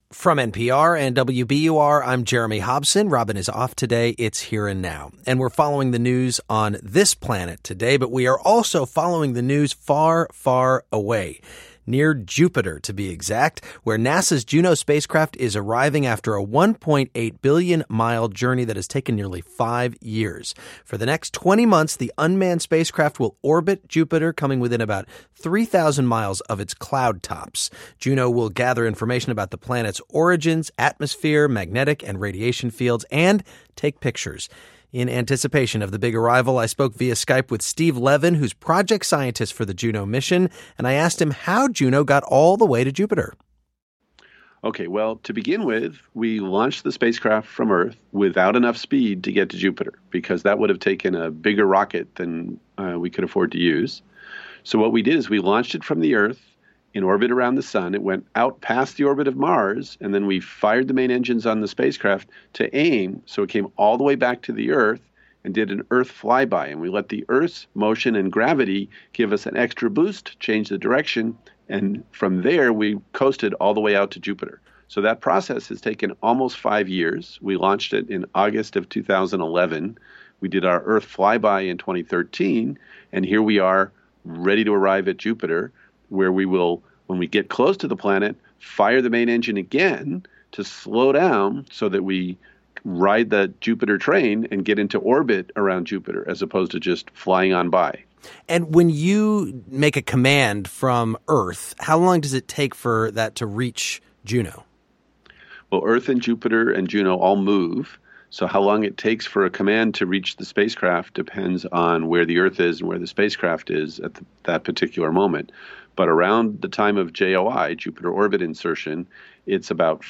From NPR and WBUR, I'm Jeremy Hobson. Robin is off today. It's Here and Now. And we're following the news on this planet today, but we are also following the news far, far away. Near Jupiter, to be exact, where NASA's Juno spacecraft is arriving after a 1.8 billion-mile journey that has taken nearly 5 years. For the next 20 months, the unmanned spacecraft will orbit Jupiter, coming within about 3,000 miles of its cloud tops. Juno will gather information about the planet's origins, atmosphere, magnetic and radiation fields, and take pictures. In anticipation of the big arrival, I spoke via Skype with Steve Levin, who's project scientist for the Juno mission, and I asked him how Juno got all the way to Jupiter. Okay, well, to begin with, we launched the spacecraft from Earth without enough speed to get to Jupiter, because that would have taken a bigger rocket than we could afford to use. So what we did is we launched it from the Earth in orbit around the sun. It went out past the orbit of Mars, and then we fired the main engines on the spacecraft to aim, so it came all the way back to the Earth and did an Earth flyby. And we let the Earth's motion and gravity give us an extra boost, change the direction, and from there we coasted all the way out to Jupiter. So that process has taken almost 5 years. We launched it in August of 2011. We did our Earth flyby in 2013, and here we are ready to arrive at Jupiter, where we will, when we get close to the planet, fire the main engine again to slow down so that we ride the Jupiter train and get into orbit around Jupiter as opposed to just flying on by. And when you make a command from Earth, how long does it take for that to reach Juno? Well, Earth and Jupiter and Juno all move. So how long it takes for a command to reach the spacecraft depends on where the Earth is and where the spacecraft is at that particular moment. But around the time of JOI, Jupiter orbit insertion, it's about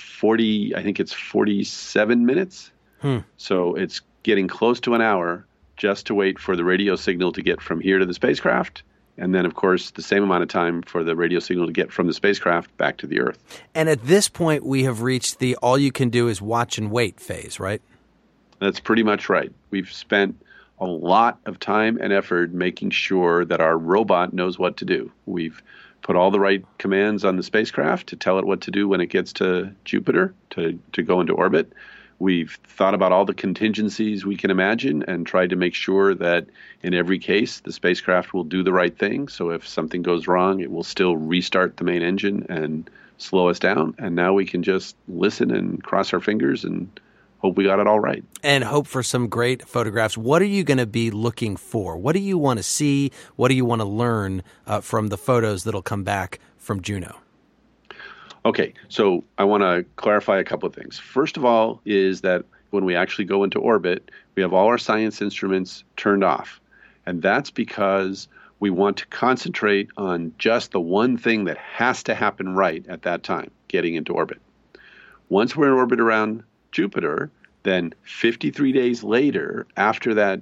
47 minutes. So it's getting close to an hour just to wait for the radio signal to get from here to the spacecraft. And then, of course, the same amount of time for the radio signal to get from the spacecraft back to the Earth. And at this point, we have reached the all you can do is watch and wait phase, right? That's pretty much right. We've spent a lot of time and effort making sure that our robot knows what to do. We've put all the right commands on the spacecraft to tell it what to do when it gets to Jupiter to go into orbit. We've thought about all the contingencies we can imagine and tried to make sure that in every case the spacecraft will do the right thing. So if something goes wrong, it will still restart the main engine and slow us down. And now we can just listen and cross our fingers and hope we got it all right. And hope for some great photographs. What are you going to be looking for? What do you want to see? What do you want to learn from the photos that'll come back from Juno? Okay, so I want to clarify a couple of things. First of all is that when we actually go into orbit, we have all our science instruments turned off. And that's because we want to concentrate on just the one thing that has to happen right at that time, getting into orbit. Once we're in orbit around Jupiter, then 53 days later, after that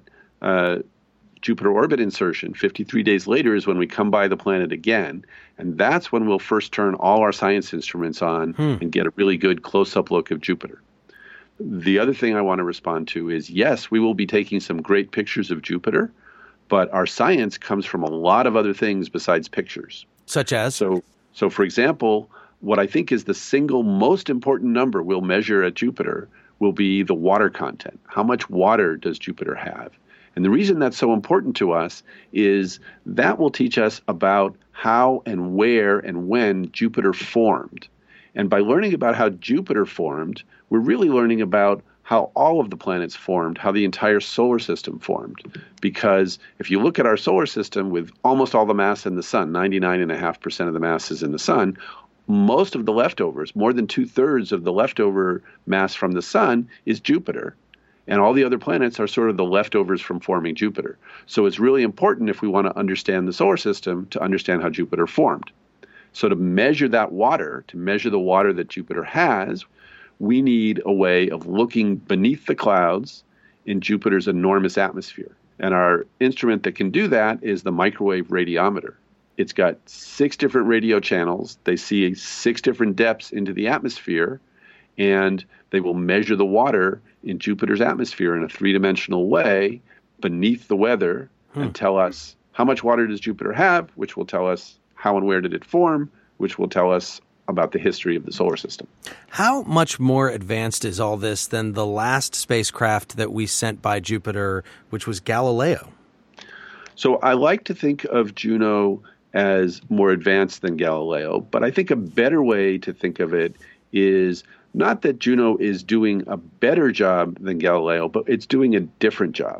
Jupiter orbit insertion, 53 days later is when we come by the planet again. And that's when we'll first turn all our science instruments on and get a really good close-up look of Jupiter. The other thing I want to respond to is, yes, we will be taking some great pictures of Jupiter, but our science comes from a lot of other things besides pictures. Such as? So for example, what I think is the single most important number we'll measure at Jupiter will be the water content. How much water does Jupiter have? And the reason that's so important to us is that will teach us about how and where and when Jupiter formed. And by learning about how Jupiter formed, we're really learning about how all of the planets formed, how the entire solar system formed. Because if you look at our solar system with almost all the mass in the sun, 99.5% of the mass is in the sun, most of the leftovers, more than 2/3 of the leftover mass from the sun is Jupiter. And all the other planets are sort of the leftovers from forming Jupiter. So it's really important if we want to understand the solar system to understand how Jupiter formed. So to measure that water, to measure the water that Jupiter has, we need a way of looking beneath the clouds in Jupiter's enormous atmosphere. And our instrument that can do that is the microwave radiometer. It's got 6 different radio channels. They see 6 different depths into the atmosphere, and they will measure the water in Jupiter's atmosphere in a 3-dimensional way beneath the weather and tell us how much water does Jupiter have, which will tell us how and where did it form, which will tell us about the history of the solar system. How much more advanced is all this than the last spacecraft that we sent by Jupiter, which was Galileo? So I like to think of Juno as more advanced than Galileo, but I think a better way to think of it is not that Juno is doing a better job than Galileo, but it's doing a different job.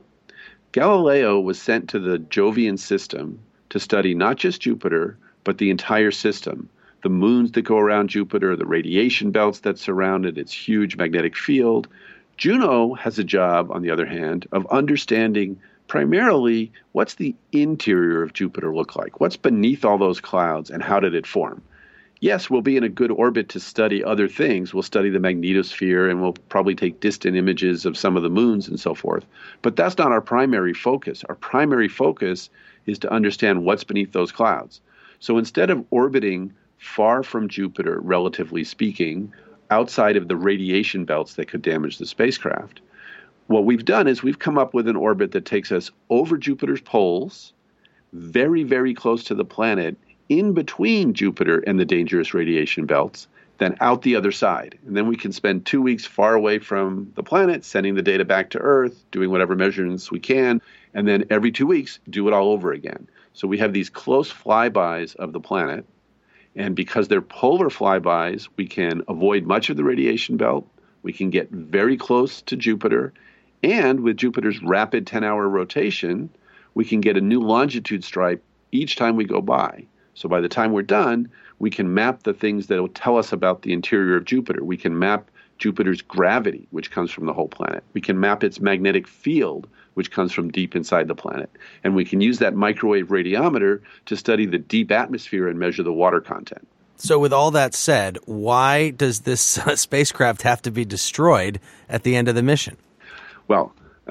Galileo was sent to the Jovian system to study not just Jupiter, but the entire system, the moons that go around Jupiter, the radiation belts that surround it, its huge magnetic field. Juno has a job, on the other hand, of understanding primarily what's the interior of Jupiter look like? What's beneath all those clouds and how did it form? Yes, we'll be in a good orbit to study other things. We'll study the magnetosphere and we'll probably take distant images of some of the moons and so forth. But that's not our primary focus. Our primary focus is to understand what's beneath those clouds. So instead of orbiting far from Jupiter, relatively speaking, outside of the radiation belts that could damage the spacecraft, what we've done is we've come up with an orbit that takes us over Jupiter's poles, very, very close to the planet, in between Jupiter and the dangerous radiation belts, then out the other side. And then we can spend 2 weeks far away from the planet, sending the data back to Earth, doing whatever measurements we can, and then every 2 weeks, do it all over again. So we have these close flybys of the planet, and because they're polar flybys, we can avoid much of the radiation belt, we can get very close to Jupiter, and with Jupiter's rapid 10-hour rotation, we can get a new longitude stripe each time we go by. So by the time we're done, we can map the things that will tell us about the interior of Jupiter. We can map Jupiter's gravity, which comes from the whole planet. We can map its magnetic field, which comes from deep inside the planet. And we can use that microwave radiometer to study the deep atmosphere and measure the water content. So with all that said, why does this spacecraft have to be destroyed at the end of the mission? Well,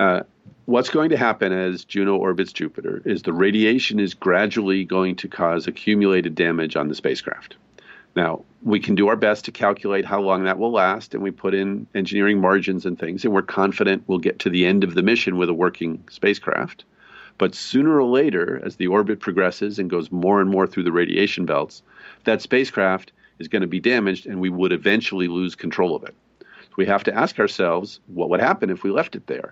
what's going to happen as Juno orbits Jupiter is the radiation is gradually going to cause accumulated damage on the spacecraft. Now, we can do our best to calculate how long that will last, and we put in engineering margins and things, and we're confident we'll get to the end of the mission with a working spacecraft. But sooner or later, as the orbit progresses and goes more and more through the radiation belts, that spacecraft is going to be damaged, and we would eventually lose control of it. So we have to ask ourselves, what would happen if we left it there?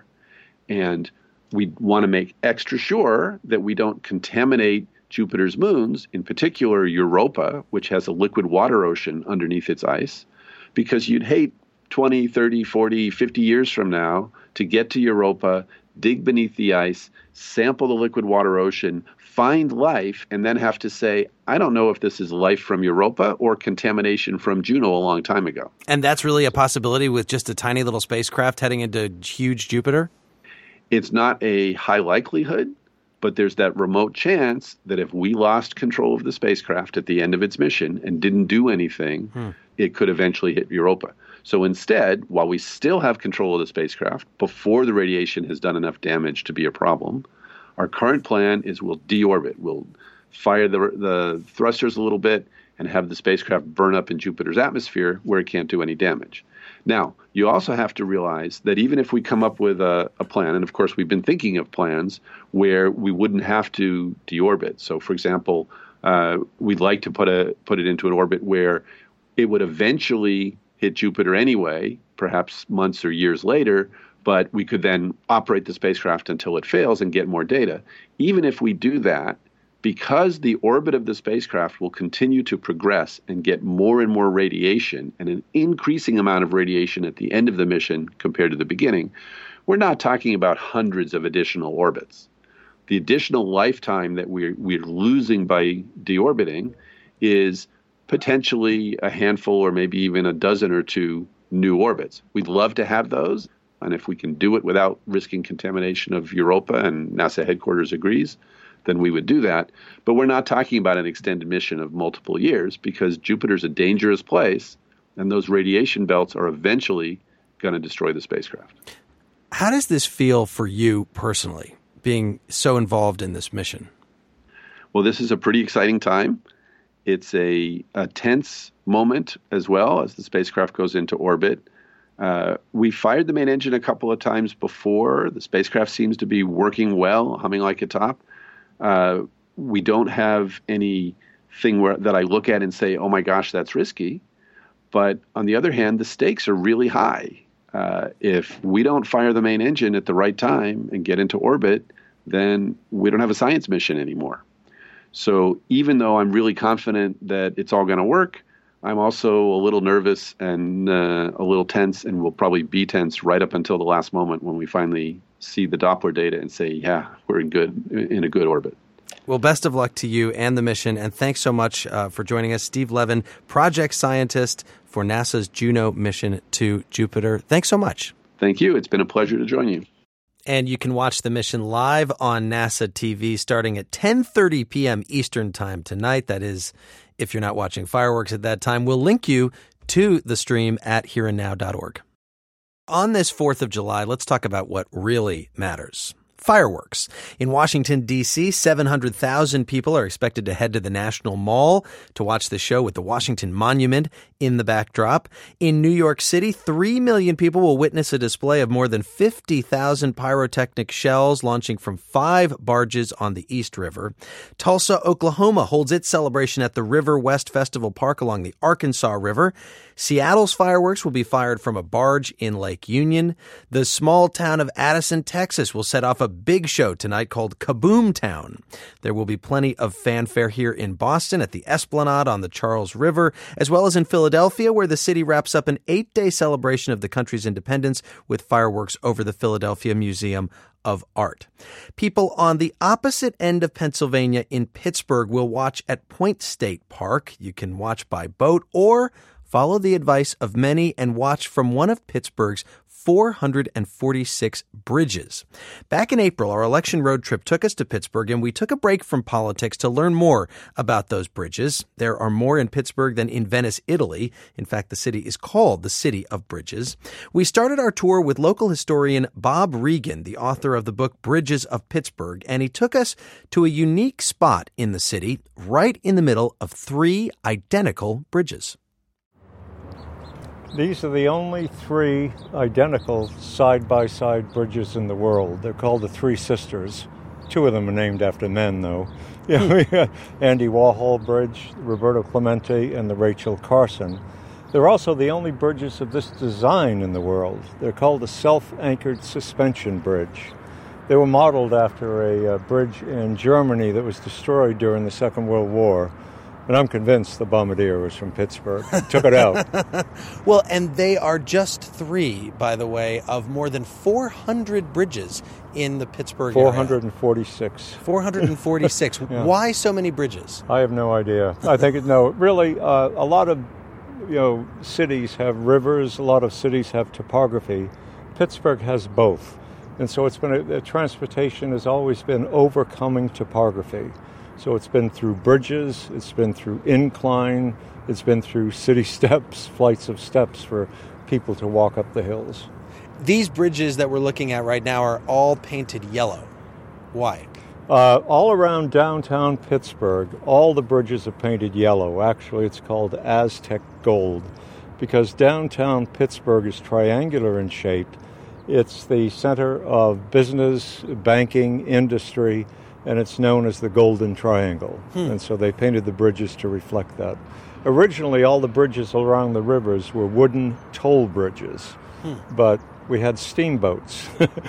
And we want to make extra sure that we don't contaminate Jupiter's moons, in particular Europa, which has a liquid water ocean underneath its ice, because you'd hate 20, 30, 40, 50 years from now to get to Europa, dig beneath the ice, sample the liquid water ocean, find life, and then have to say, I don't know if this is life from Europa or contamination from Juno a long time ago. And that's really a possibility with just a tiny little spacecraft heading into huge Jupiter? It's not a high likelihood, but there's that remote chance that if we lost control of the spacecraft at the end of its mission and didn't do anything, it could eventually hit Europa. So instead, while we still have control of the spacecraft before the radiation has done enough damage to be a problem, our current plan is we'll deorbit. We'll fire the thrusters a little bit and have the spacecraft burn up in Jupiter's atmosphere where it can't do any damage. Now, you also have to realize that even if we come up with a plan, and of course we've been thinking of plans where we wouldn't have to deorbit. So, for example, we'd like to put it into an orbit where it would eventually hit Jupiter anyway, perhaps months or years later, but we could then operate the spacecraft until it fails and get more data. Even if we do that, because the orbit of the spacecraft will continue to progress and get more and more radiation and an increasing amount of radiation at the end of the mission compared to the beginning, we're not talking about hundreds of additional orbits. The additional lifetime that we're losing by deorbiting is potentially a handful or maybe even a dozen or two new orbits. We'd love to have those, and if we can do it without risking contamination of Europa and NASA headquarters agrees, then we would do that. But we're not talking about an extended mission of multiple years because Jupiter's a dangerous place and those radiation belts are eventually going to destroy the spacecraft. How does this feel for you personally, being so involved in this mission? Well, this is a pretty exciting time. It's a tense moment as well as the spacecraft goes into orbit. We fired the main engine a couple of times before. The spacecraft seems to be working well, humming like a top. We don't have any thing that I look at and say, oh my gosh, that's risky. But on the other hand, the stakes are really high. If we don't fire the main engine at the right time and get into orbit, then we don't have a science mission anymore. So even though I'm really confident that it's all going to work, I'm also a little nervous and a little tense, and will probably be tense right up until the last moment when we finally see the Doppler data and say, yeah, we're in a good orbit. Well, best of luck to you and the mission, and thanks so much for joining us. Steve Levin, project scientist for NASA's Juno mission to Jupiter. Thanks so much. Thank you. It's been a pleasure to join you. And you can watch the mission live on NASA TV starting at 10:30 p.m. Eastern Time tonight. That is, if you're not watching fireworks at that time. We'll link you to the stream at hereandnow.org. On this 4th of July, let's talk about what really matters. Fireworks. In Washington, D.C., 700,000 people are expected to head to the National Mall to watch the show with the Washington Monument in the backdrop. In New York City, 3 million people will witness a display of more than 50,000 pyrotechnic shells launching from 5 barges on the East River. Tulsa, Oklahoma holds its celebration at the River West Festival Park along the Arkansas River. Seattle's fireworks will be fired from a barge in Lake Union. The small town of Addison, Texas will set off a big show tonight called Kaboom Town. There will be plenty of fanfare here in Boston at the Esplanade on the Charles River, as well as in Philadelphia, where the city wraps up an 8-day celebration of the country's independence with fireworks over the Philadelphia Museum of Art. People on the opposite end of Pennsylvania in Pittsburgh will watch at Point State Park. You can watch by boat or follow the advice of many and watch from one of Pittsburgh's 446 bridges. Back in April, our election road trip took us to Pittsburgh, and we took a break from politics to learn more about those bridges. There are more in Pittsburgh than in Venice, Italy. In fact, the city is called the City of Bridges. We started our tour with local historian Bob Regan, the author of the book Bridges of Pittsburgh, and he took us to a unique spot in the city, right in the middle of 3 identical bridges. These are the only 3 identical side-by-side bridges in the world. They're called the Three Sisters. 2 of them are named after men, though. Andy Warhol Bridge, Roberto Clemente, and the Rachel Carson. They're also the only bridges of this design in the world. They're called the Self-Anchored Suspension Bridge. They were modeled after a bridge in Germany that was destroyed during the Second World War. And I'm convinced the bombardier was from Pittsburgh. Took it out. Well, and they are just 3, by the way, of more than 400 bridges in the Pittsburgh area. 446. 446. Yeah. Why so many bridges? I have no idea. I think, really, a lot of cities have rivers. A lot of cities have topography. Pittsburgh has both. And so it's been transportation has always been overcoming topography. So it's been through bridges, it's been through incline, it's been through city steps, flights of steps for people to walk up the hills. These bridges that we're looking at right now are all painted yellow. Why? All around downtown Pittsburgh, all the bridges are painted yellow. Actually, it's called Aztec gold because downtown Pittsburgh is triangular in shape. It's the center of business, banking, industry, and it's known as the Golden Triangle. And so they painted the bridges to reflect that. Originally, all the bridges along the rivers were wooden toll bridges, but we had steamboats,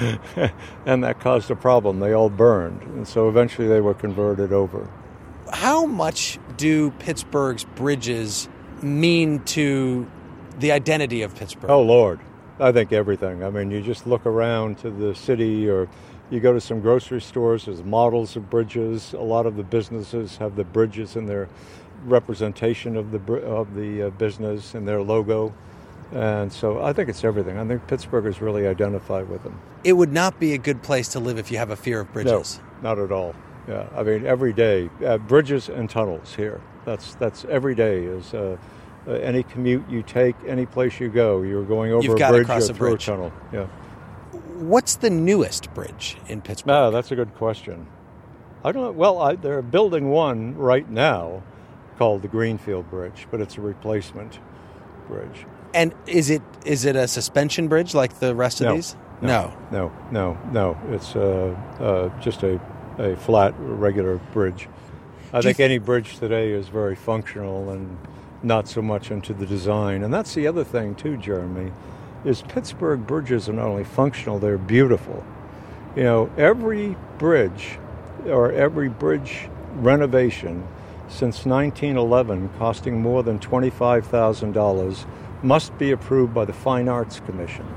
and that caused a problem. They all burned, and so eventually they were converted over. How much do Pittsburgh's bridges mean to the identity of Pittsburgh? Oh, Lord. I think everything. I mean, you just look around to the city or you go to some grocery stores, there's models of bridges. A lot of the businesses have the bridges in their representation of the business and their logo. And so I think it's everything. I think Pittsburgh is really identified with them. It would not be a good place to live if you have a fear of bridges. No, not at all. Yeah, I mean, every day, bridges and tunnels here. That's every day is any commute you take, any place you go, you're going over a bridge or through a tunnel. Yeah. What's the newest bridge in Pittsburgh? No, that's a good question. I don't know. Well, they're building one right now called the Greenfield Bridge, but it's a replacement bridge. And is it a suspension bridge like the rest of these? No. It's just a flat, regular bridge. I think any bridge today is very functional and not so much into the design. And that's the other thing, too, Jeremy, is Pittsburgh bridges are not only functional, they're beautiful. You know, every bridge or every bridge renovation since 1911 costing more than $25,000 must be approved by the Fine Arts Commission.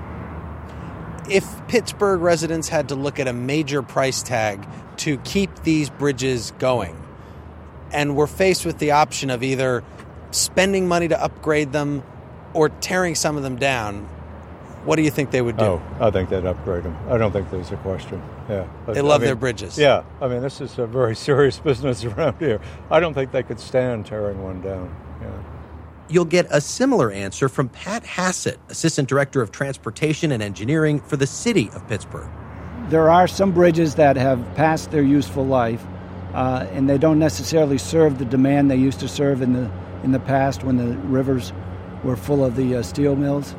If Pittsburgh residents had to look at a major price tag to keep these bridges going, and were faced with the option of either spending money to upgrade them or tearing some of them down, what do you think they would do? Oh, I think they'd upgrade them. I don't think there's a question. Yeah, they love their bridges. Yeah, I mean, this is a very serious business around here. I don't think they could stand tearing one down. Yeah. You'll get a similar answer from Pat Hassett, Assistant Director of Transportation and Engineering for the City of Pittsburgh. There are some bridges that have passed their useful life, and they don't necessarily serve the demand they used to serve in the past when the rivers were full of the steel mills.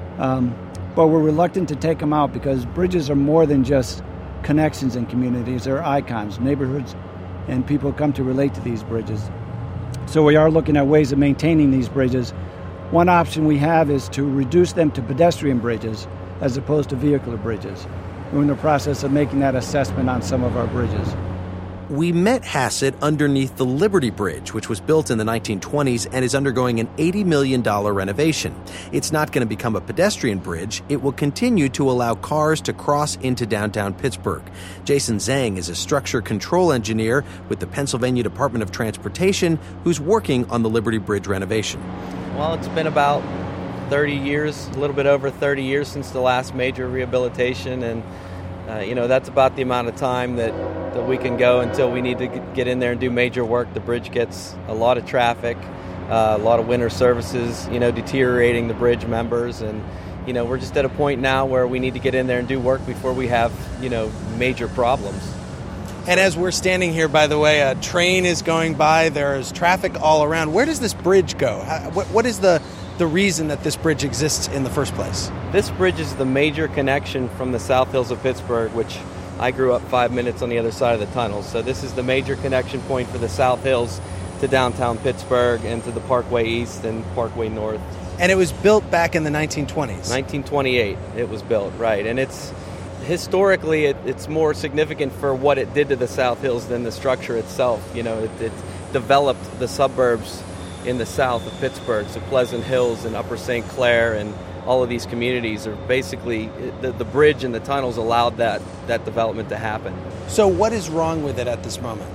But we're reluctant to take them out because bridges are more than just connections in communities. They're icons, neighborhoods, and people come to relate to these bridges. So we are looking at ways of maintaining these bridges. One option we have is to reduce them to pedestrian bridges as opposed to vehicular bridges. We're in the process of making that assessment on some of our bridges. We met Hassett underneath the Liberty Bridge, which was built in the 1920s and is undergoing an $80 million renovation. It's not going to become a pedestrian bridge. It will continue to allow cars to cross into downtown Pittsburgh. Jason Zhang is a structure control engineer with the Pennsylvania Department of Transportation who's working on the Liberty Bridge renovation. Well, it's been about 30 years, a little bit over 30 years since the last major rehabilitation, and that's about the amount of time that we can go until we need to get in there and do major work. The bridge gets a lot of traffic, a lot of winter services, deteriorating the bridge members. And, we're just at a point now where we need to get in there and do work before we have, major problems. And as we're standing here, by the way, a train is going by. There's traffic all around. Where does this bridge go? What is the reason that this bridge exists in the first place? This bridge is the major connection from the South Hills of Pittsburgh, which I grew up 5 minutes on the other side of the tunnel. So this is the major connection point for the South Hills to downtown Pittsburgh and to the Parkway East and Parkway North. And it was built back in the 1920s? 1928 it was built, right. And it's historically it's more significant for what it did to the South Hills than the structure itself. It developed the suburbs in the south of Pittsburgh, so Pleasant Hills and Upper St. Clair and all of these communities are basically, the bridge and the tunnels allowed that development to happen. So what is wrong with it at this moment?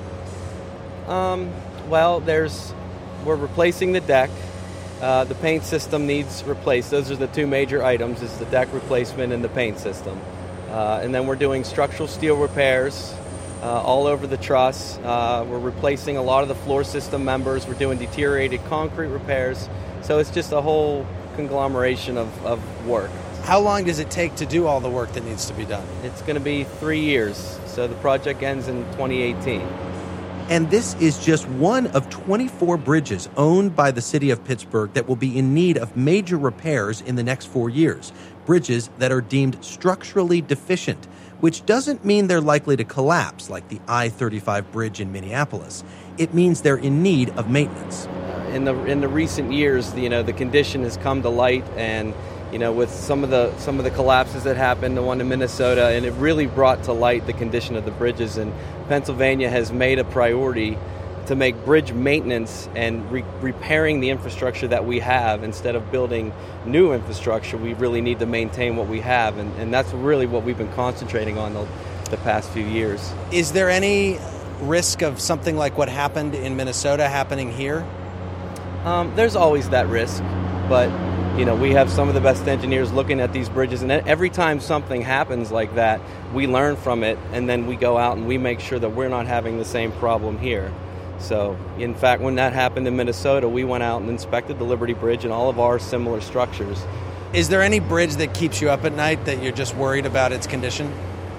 We're replacing the deck. The paint system needs replaced. Those are the two major items, is the deck replacement and the paint system. And then we're doing structural steel repairs all over the truss. We're replacing a lot of the floor system members. We're doing deteriorated concrete repairs. So it's just a whole conglomeration of work. How long does it take to do all the work that needs to be done? It's going to be 3 years. So the project ends in 2018. And this is just one of 24 bridges owned by the city of Pittsburgh that will be in need of major repairs in the next 4 years. Bridges that are deemed structurally deficient, which doesn't mean they're likely to collapse like the I-35 bridge in Minneapolis. It means they're in need of maintenance. In the recent years, the condition has come to light, and with some of the collapses that happened, the one in Minnesota, and it really brought to light the condition of the bridges. And Pennsylvania has made a priority to make bridge maintenance and repairing the infrastructure that we have instead of building new infrastructure. We really need to maintain what we have, and that's really what we've been concentrating on the past few years. Is there any risk of something like what happened in Minnesota happening here? There's always that risk, but we have some of the best engineers looking at these bridges, and every time something happens like that, we learn from it, and then we go out and we make sure that we're not having the same problem here. So, in fact, when that happened in Minnesota, we went out and inspected the Liberty Bridge and all of our similar structures. Is there any bridge that keeps you up at night that you're just worried about its condition?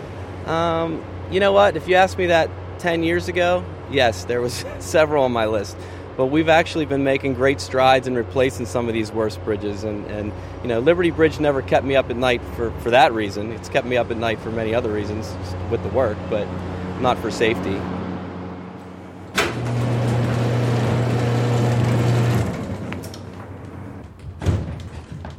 You know what? If you asked me that 10 years ago, yes, there was several on my list. But we've actually been making great strides in replacing some of these worst bridges. And Liberty Bridge never kept me up at night for that reason. It's kept me up at night for many other reasons with the work, but not for safety.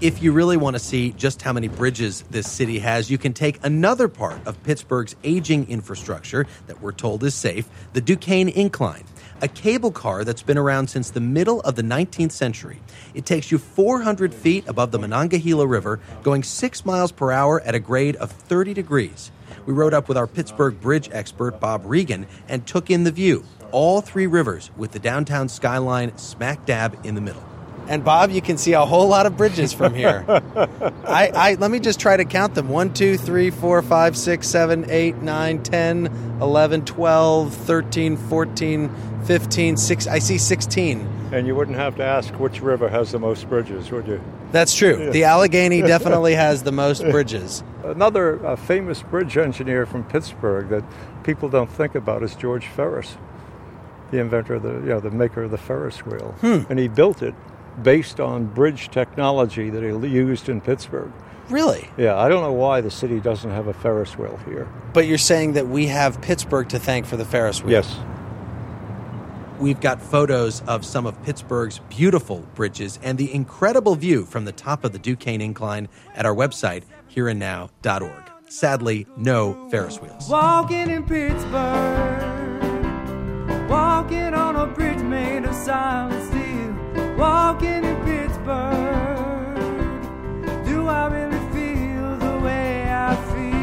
If you really want to see just how many bridges this city has, you can take another part of Pittsburgh's aging infrastructure that we're told is safe, the Duquesne Incline, a cable car that's been around since the middle of the 19th century. It takes you 400 feet above the Monongahela River, going 6 miles per hour at a grade of 30 degrees. We rode up with our Pittsburgh bridge expert, Bob Regan, and took in the view, all three rivers with the downtown skyline smack dab in the middle. And Bob, you can see a whole lot of bridges from here. Let me just try to count them. 1, 2, 3, 4, 5, 6, 7, 8, 9, 10, 11, 12, 13, 14, 15, 16. I see 16. And you wouldn't have to ask which river has the most bridges, would you? That's true. Yeah. The Allegheny definitely has the most bridges. Another famous bridge engineer from Pittsburgh that people don't think about is George Ferris, the inventor of the maker of the Ferris wheel. And he built it based on bridge technology that he used in Pittsburgh. Really? Yeah, I don't know why the city doesn't have a Ferris wheel here. But you're saying that we have Pittsburgh to thank for the Ferris wheel? Yes. We've got photos of some of Pittsburgh's beautiful bridges and the incredible view from the top of the Duquesne Incline at our website, hereandnow.org. Sadly, no Ferris wheels. Walking in Pittsburgh, walking on a bridge made of silent steel. Walking in Pittsburgh, do I really feel the way I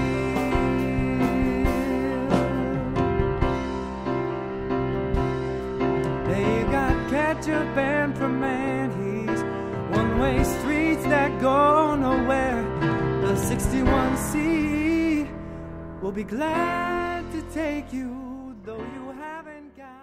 feel? They got ketchup and Primanti's, one-way streets that go nowhere. The 61C will be glad to take you, though you haven't got.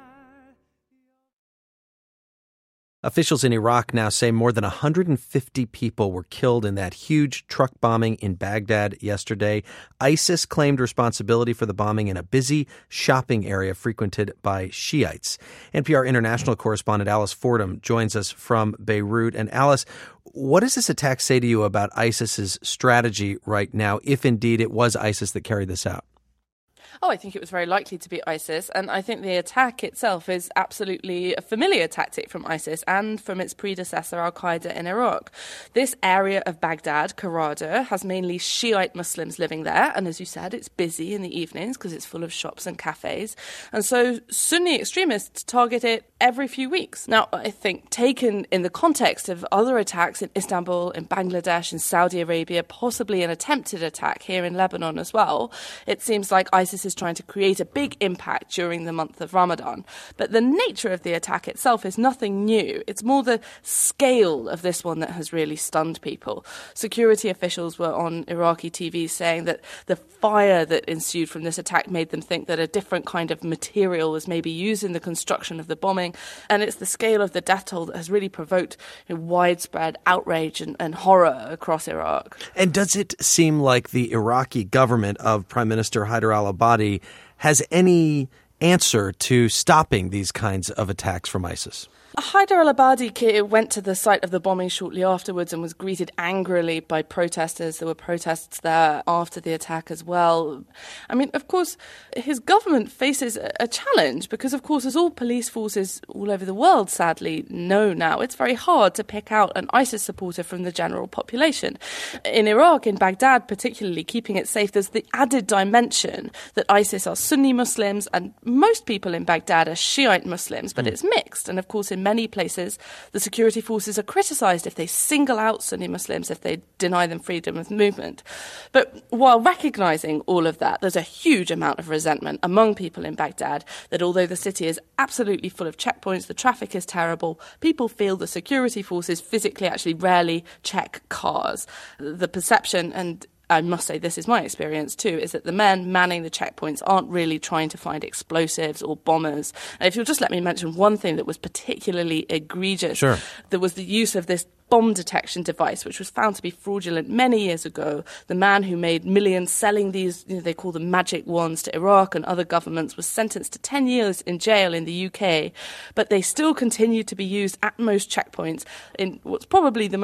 Officials in Iraq now say more than 150 people were killed in that huge truck bombing in Baghdad yesterday. ISIS claimed responsibility for the bombing in a busy shopping area frequented by Shiites. NPR international correspondent Alice Fordham joins us from Beirut. And Alice, what does this attack say to you about ISIS's strategy right now, if indeed it was ISIS that carried this out? Oh, I think it was very likely to be ISIS, and I think the attack itself is absolutely a familiar tactic from ISIS and from its predecessor Al-Qaeda in Iraq. This area of Baghdad, Karada, has mainly Shiite Muslims living there, and as you said, it's busy in the evenings because it's full of shops and cafes, and so Sunni extremists target it every few weeks. Now, I think taken in the context of other attacks in Istanbul, in Bangladesh, in Saudi Arabia, possibly an attempted attack here in Lebanon as well, it seems like ISIS is trying to create a big impact during the month of Ramadan. But the nature of the attack itself is nothing new. It's more the scale of this one that has really stunned people. Security officials were on Iraqi TV saying that the fire that ensued from this attack made them think that a different kind of material was maybe used in the construction of the bombing. And it's the scale of the death toll that has really provoked widespread outrage and horror across Iraq. And does it seem like the Iraqi government of Prime Minister Haider al-Abadi has any answer to stopping these kinds of attacks from ISIS? Haider al-Abadi went to the site of the bombing shortly afterwards and was greeted angrily by protesters. There were protests there after the attack as well. I mean, of course, his government faces a challenge because, of course, as all police forces all over the world sadly know now, it's very hard to pick out an ISIS supporter from the general population. In Iraq, in Baghdad particularly, keeping it safe, there's the added dimension that ISIS are Sunni Muslims and most people in Baghdad are Shiite Muslims, but it's mixed. And, of course, in many places, the security forces are criticised if they single out Sunni Muslims, if they deny them freedom of movement. But while recognising all of that, there's a huge amount of resentment among people in Baghdad that although the city is absolutely full of checkpoints, the traffic is terrible, people feel the security forces physically actually rarely check cars. The perception, and I must say this is my experience too, is that the men manning the checkpoints aren't really trying to find explosives or bombers. And if you'll just let me mention one thing that was particularly egregious, Sure. There was the use of this bomb detection device, which was found to be fraudulent many years ago. The man who made millions selling these, they call them magic wands, to Iraq and other governments was sentenced to 10 years in jail in the UK. But they still continue to be used at most checkpoints in what's probably the most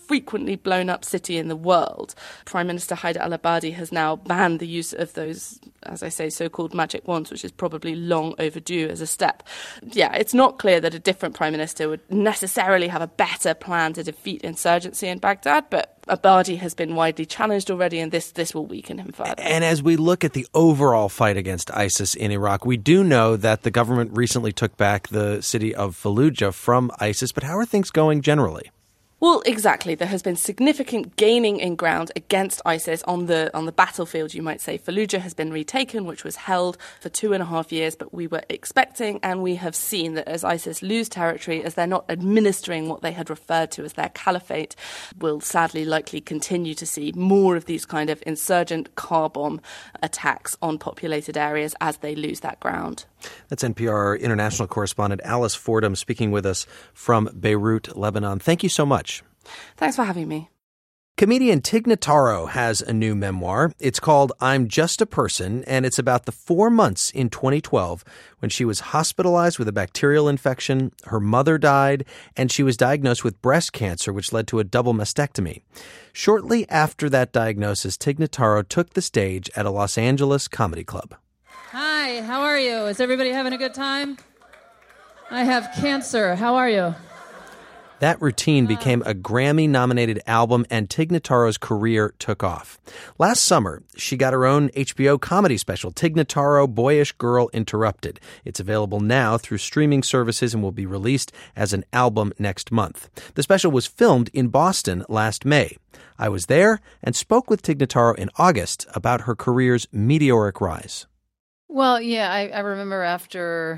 frequently blown up city in the world. Prime Minister Haider al-Abadi has now banned the use of those, as I say, so-called magic wands, which is probably long overdue as a step. Yeah, it's not clear that a different Prime Minister would necessarily have a better plan to defeat insurgency in Baghdad, but Abadi has been widely challenged already, and this will weaken him further. And as we look at the overall fight against ISIS in Iraq, we do know that the government recently took back the city of Fallujah from ISIS, but how are things going generally? Well, exactly. There has been significant gaining in ground against ISIS on the battlefield, you might say. Fallujah has been retaken, which was held for 2.5 years, but we were expecting and we have seen that as ISIS lose territory, as they're not administering what they had referred to as their caliphate, we'll sadly likely continue to see more of these kind of insurgent car bomb attacks on populated areas as they lose that ground. That's NPR international correspondent Alice Fordham speaking with us from Beirut, Lebanon. Thank you so much. Thanks for having me. Comedian Tig Notaro has a new memoir. It's called I'm Just a Person, and it's about the 4 months in 2012 when she was hospitalized with a bacterial infection, her mother died, and she was diagnosed with breast cancer, which led to a double mastectomy. Shortly after that diagnosis, Tig Notaro took the stage at a Los Angeles comedy club. Hi, how are you? Is everybody having a good time? I have cancer. How are you? That routine became a Grammy-nominated album, and Tig Notaro's career took off. Last summer, she got her own HBO comedy special, Tig Notaro, Boyish Girl Interrupted. It's available now through streaming services and will be released as an album next month. The special was filmed in Boston last May. I was there and spoke with Tig Notaro in August about her career's meteoric rise. Well, yeah, I remember after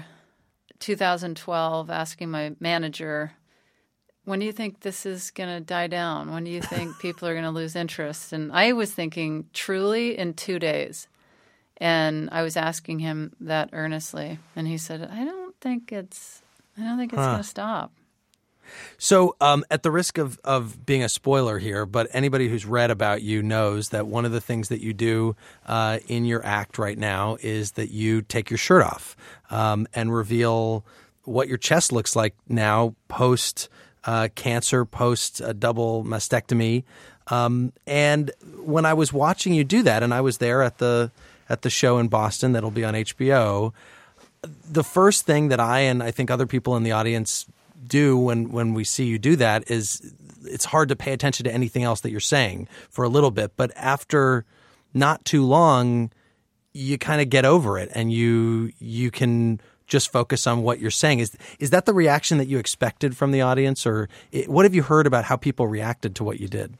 2012 asking my manager, when do you think this is going to die down? When do you think people are going to lose interest? And I was thinking truly in 2 days. And I was asking him that earnestly. And he said, I don't think it's going to stop. So at the risk of being a spoiler here, but anybody who's read about you knows that one of the things that you do in your act right now is that you take your shirt off and reveal what your chest looks like now post cancer, post double mastectomy. And when I was watching you do that, and I was there at the show in Boston that'll be on HBO, the first thing that I and I think other people in the audience do when we see you do that is it's hard to pay attention to anything else that you're saying for a little bit. But after not too long, you kind of get over it and you can just focus on what you're saying. Is that the reaction that you expected from the audience, or what have you heard about how people reacted to what you did?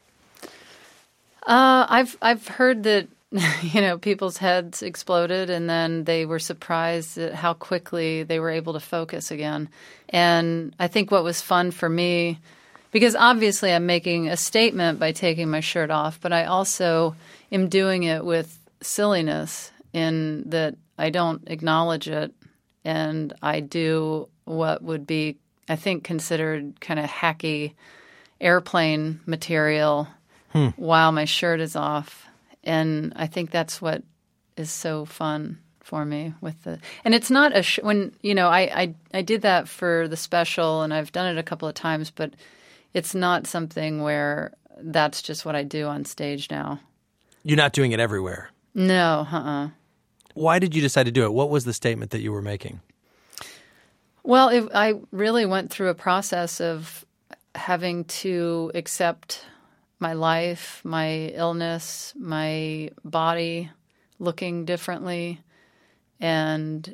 I've heard that people's heads exploded and then they were surprised at how quickly they were able to focus again. And I think what was fun for me, because obviously I'm making a statement by taking my shirt off, but I also am doing it with silliness in that I don't acknowledge it. And I do what would be, I think, considered kind of hacky airplane material while my shirt is off. And I think that's what is so fun for me with the – and it's not I did that for the special and I've done it a couple of times, but it's not something where that's just what I do on stage now. You're not doing it everywhere? No, Why did you decide to do it? What was the statement that you were making? Well, I really went through a process of having to accept my life, my illness, my body looking differently. And,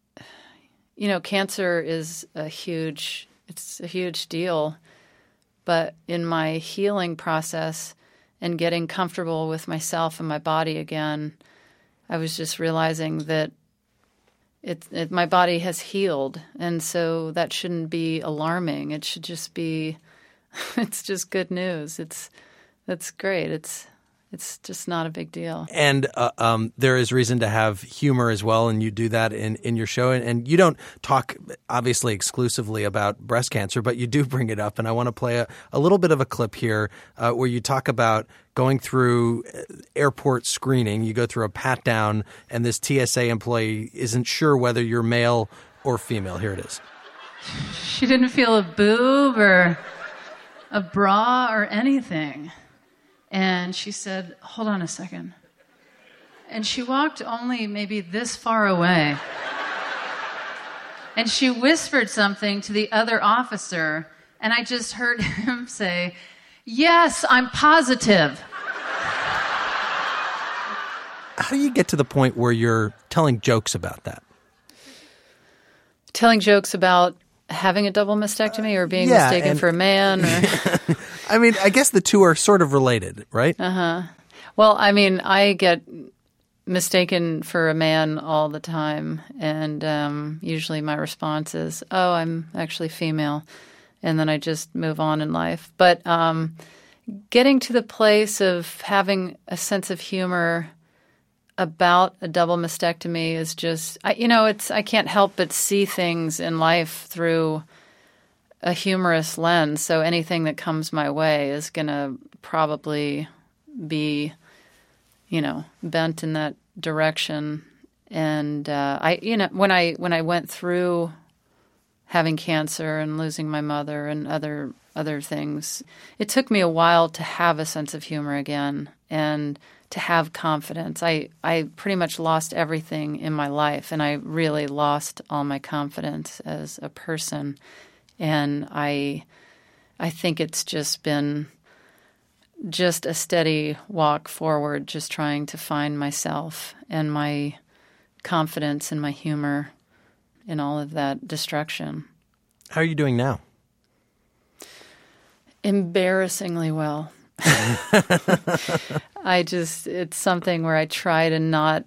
cancer is a huge deal. But in my healing process and getting comfortable with myself and my body again, I was just realizing that my body has healed. And so that shouldn't be alarming. It should just be, it's just good news. That's great. It's just not a big deal. And there is reason to have humor as well, and you do that in your show. And you don't talk, obviously, exclusively about breast cancer, but you do bring it up. And I want to play a little bit of a clip here where you talk about going through airport screening. You go through a pat-down, and this TSA employee isn't sure whether you're male or female. Here it is. She didn't feel a boob or a bra or anything. And she said, hold on a second. And she walked only maybe this far away. And she whispered something to the other officer, and I just heard him say, yes, I'm positive. How do you get to the point where you're telling jokes about that? Telling jokes about having a double mastectomy or being mistaken for a man? Or... I mean, I guess the two are sort of related, right? Uh-huh. Well, I mean, I get mistaken for a man all the time, and usually my response is, oh, I'm actually female, and then I just move on in life. But getting to the place of having a sense of humor about a double mastectomy is just, I can't help but see things in life through a humorous lens. So anything that comes my way is going to probably be, bent in that direction. And when I went through having cancer and losing my mother and other things, it took me a while to have a sense of humor again and to have confidence. I pretty much lost everything in my life, and I really lost all my confidence as a person. And I think it's just been just a steady walk forward, just trying to find myself and my confidence and my humor in all of that destruction. How are you doing now? Embarrassingly well. It's something where I try to not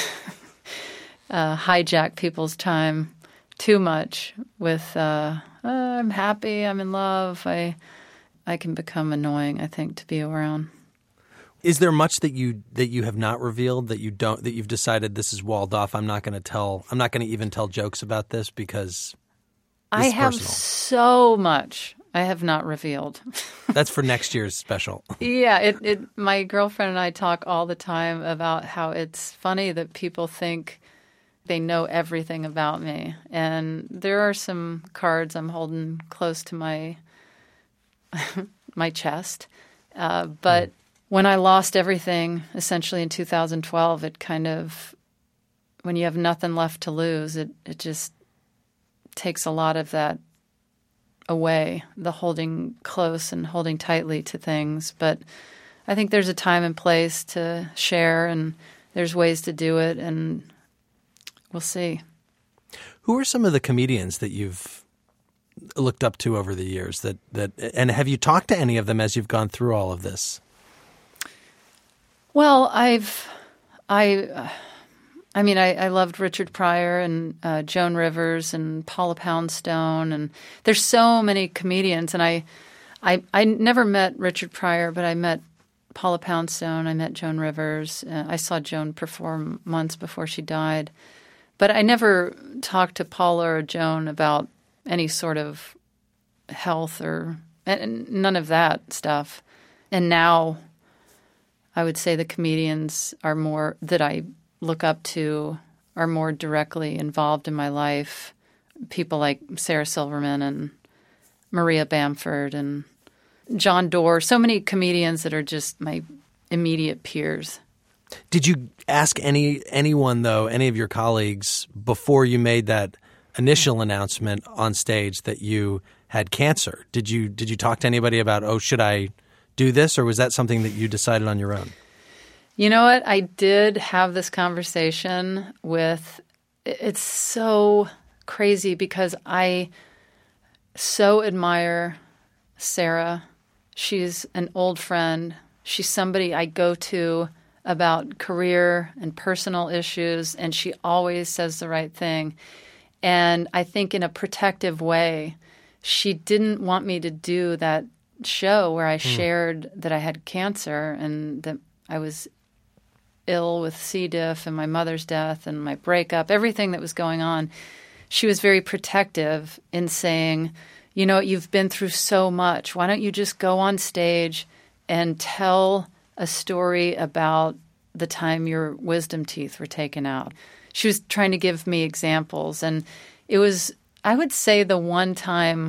hijack people's time too much with, I'm happy, I'm in love. I can become annoying, I think, to be around. Is there much that you have not revealed that you've decided this is walled off? I'm not going to even tell jokes about this because I have personal. So much I have not revealed. That's for next year's special. Yeah, my girlfriend and I talk all the time about how it's funny that people think they know everything about me. And there are some cards I'm holding close to my chest. But when I lost everything, essentially in 2012, it kind of, when you have nothing left to lose, it just takes a lot of that away, the holding close and holding tightly to things. But I think there's a time and place to share, and there's ways to do it, and we'll see. Who are some of the comedians that you've looked up to over the years and have you talked to any of them as you've gone through all of this? Well, I loved Richard Pryor and Joan Rivers and Paula Poundstone, and there's so many comedians. And I never met Richard Pryor, but I met Paula Poundstone. I met Joan Rivers. I saw Joan perform months before she died, but I never talked to Paula or Joan about any sort of health or none of that stuff. And now I would say the comedians are more that I look up to are more directly involved in my life. People like Sarah Silverman and Maria Bamford and John Doerr, so many comedians that are just my immediate peers. Did you ask anyone, though, any of your colleagues, before you made that initial announcement on stage that you had cancer? Did you talk to anybody about, should I do this, or was that something that you decided on your own? You know what? I did have this conversation with – it's so crazy because I so admire Sarah. She's an old friend. She's somebody I go to about career and personal issues, and she always says the right thing. And I think in a protective way, she didn't want me to do that show where I shared that I had cancer and that I was ill with C. diff and my mother's death and my breakup, everything that was going on. She was very protective in saying, you know, you've been through so much. Why don't you just go on stage and tell a story about the time your wisdom teeth were taken out? She was trying to give me examples. And it was, I would say, the one time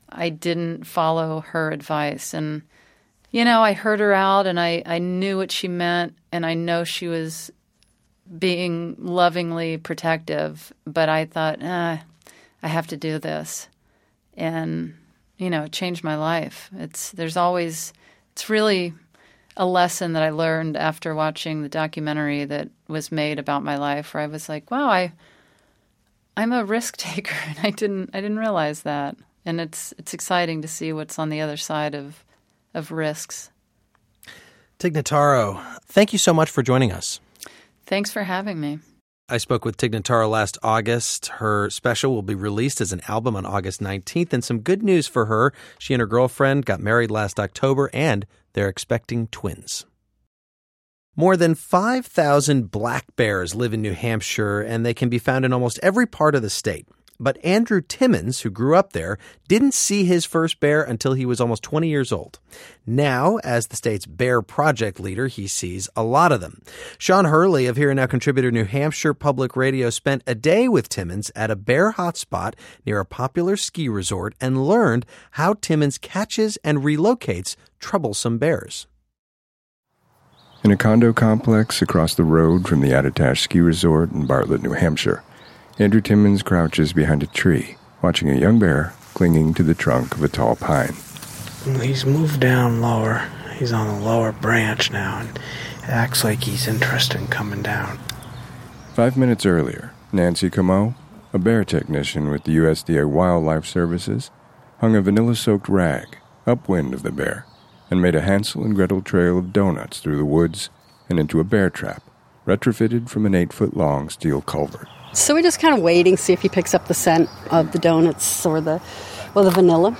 I didn't follow her advice. And, I heard her out and I knew what she meant, and I know she was being lovingly protective, but I thought, I have to do this. And, it changed my life. It's really a lesson that I learned after watching the documentary that was made about my life, where I was like, wow, I'm a risk taker, and I didn't realize that. And it's exciting to see what's on the other side of risks. Tig Notaro, thank you so much for joining us. Thanks for having me. I spoke with Tig Notaro last August. Her special will be released as an album on August 19th, and some good news for her. She and her girlfriend got married last October, and they're expecting twins. More than 5,000 black bears live in New Hampshire, and they can be found in almost every part of the state. But Andrew Timmons, who grew up there, didn't see his first bear until he was almost 20 years old. Now, as the state's Bear Project leader, he sees a lot of them. Sean Hurley of Here and Now contributor New Hampshire Public Radio spent a day with Timmons at a bear hotspot near a popular ski resort and learned how Timmons catches and relocates troublesome bears. In a condo complex across the road from the Attitash Ski Resort in Bartlett, New Hampshire, Andrew Timmons crouches behind a tree, watching a young bear clinging to the trunk of a tall pine. He's moved down lower. He's on a lower branch now, and it acts like he's interested in coming down. 5 minutes earlier, Nancy Comeau, a bear technician with the USDA Wildlife Services, hung a vanilla-soaked rag upwind of the bear and made a Hansel and Gretel trail of donuts through the woods and into a bear trap, retrofitted from an 8-foot-long steel culvert. So we're just kind of waiting, see if he picks up the scent of the donuts or the vanilla.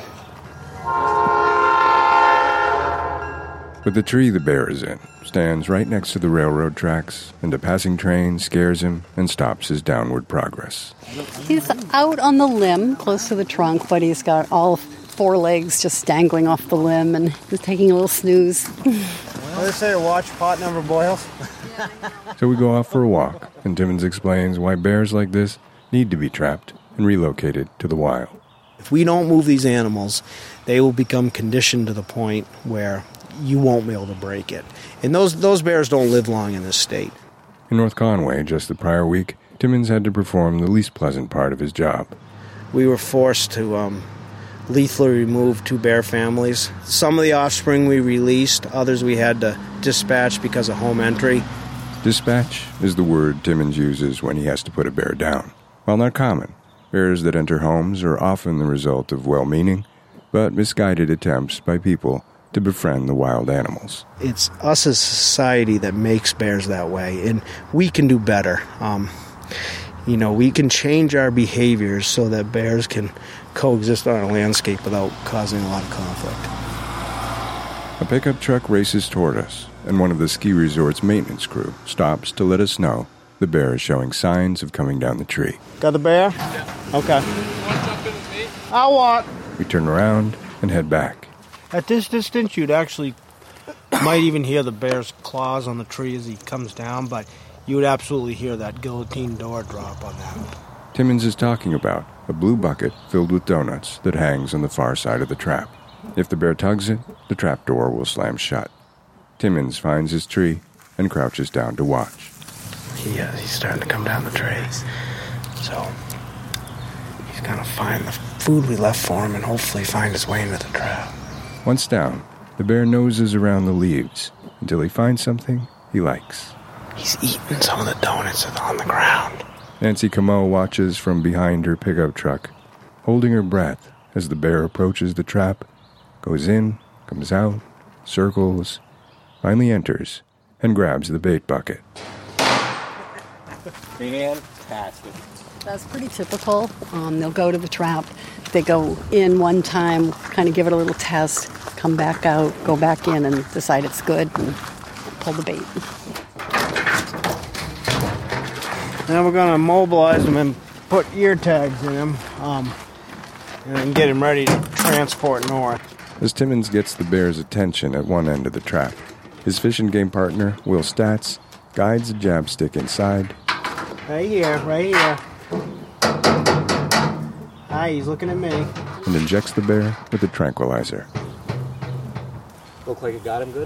But the tree the bear is in stands right next to the railroad tracks, and a passing train scares him and stops his downward progress. He's out on the limb, close to the trunk, but he's got all 4 legs just dangling off the limb, and he's taking a little snooze. What do they say, watch pot never boils? So we go off for a walk, and Timmons explains why bears like this need to be trapped and relocated to the wild. If we don't move these animals, they will become conditioned to the point where you won't be able to break it. And those bears don't live long in this state. In North Conway, just the prior week, Timmons had to perform the least pleasant part of his job. We were forced to lethally remove 2 bear families. Some of the offspring we released, others we had to dispatch because of home entry. Dispatch is the word Timmons uses when he has to put a bear down. While not common, bears that enter homes are often the result of well-meaning but misguided attempts by people to befriend the wild animals. It's us as a society that makes bears that way, and we can do better. We can change our behaviors so that bears can coexist on our landscape without causing a lot of conflict. A pickup truck races toward us, and one of the ski resort's maintenance crew stops to let us know the bear is showing signs of coming down the tree. Got the bear? Yeah. Okay. I want. We turn around and head back. At this distance, you'd actually might even hear the bear's claws on the tree as he comes down, but you would absolutely hear that guillotine door drop on that. Timmons is talking about a blue bucket filled with donuts that hangs on the far side of the trap. If the bear tugs it, the trap door will slam shut. Timmons finds his tree and crouches down to watch. He's starting to come down the tree. So he's going to find the food we left for him and hopefully find his way into the trap. Once down, the bear noses around the leaves until he finds something he likes. He's eating some of the donuts on the ground. Nancy Comeau watches from behind her pickup truck, holding her breath as the bear approaches the trap, goes in, comes out, circles, finally enters, and grabs the bait bucket. Fantastic. That's pretty typical. They'll go to the trap. They go in one time, kind of give it a little test, come back out, go back in and decide it's good and pull the bait. Now we're going to mobilize him and put ear tags in him and get him ready to transport north. As Timmons gets the bear's attention at one end of the trap, his Fish and Game partner, Will Statz, guides a jab stick inside. Right here. Hi, he's looking at me. and injects the bear with a tranquilizer. Look like it got him good?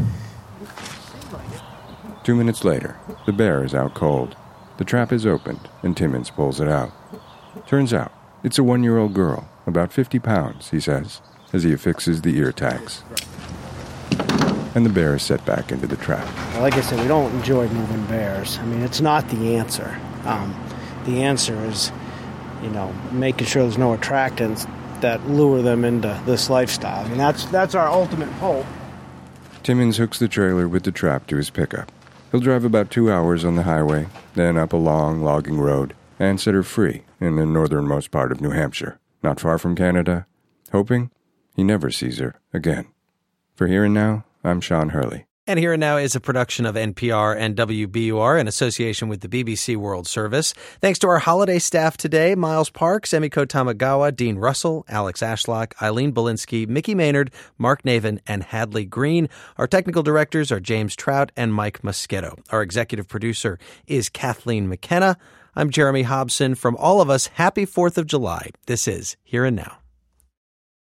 2 minutes later, the bear is out cold. The trap is opened, and Timmons pulls it out. Turns out, it's a 1-year-old girl, about 50 pounds, he says, as he affixes the ear tags. And the bear is set back into the trap. Like I said, we don't enjoy moving bears. I mean, it's not the answer. The answer is, making sure there's no attractants that lure them into this lifestyle. I mean, that's our ultimate hope. Timmons hooks the trailer with the trap to his pickup. He'll drive about 2 hours on the highway, then up a long logging road, and set her free in the northernmost part of New Hampshire, not far from Canada, hoping he never sees her again. For Here and Now, I'm Sean Hurley. And Here and Now is a production of NPR and WBUR in association with the BBC World Service. Thanks to our holiday staff today, Miles Parks, Emiko Tamagawa, Dean Russell, Alex Ashlock, Eileen Belinsky, Mickey Maynard, Mark Navin, and Hadley Green. Our technical directors are James Trout and Mike Moschetto. Our executive producer is Kathleen McKenna. I'm Jeremy Hobson. From all of us, happy 4th of July. This is Here and Now.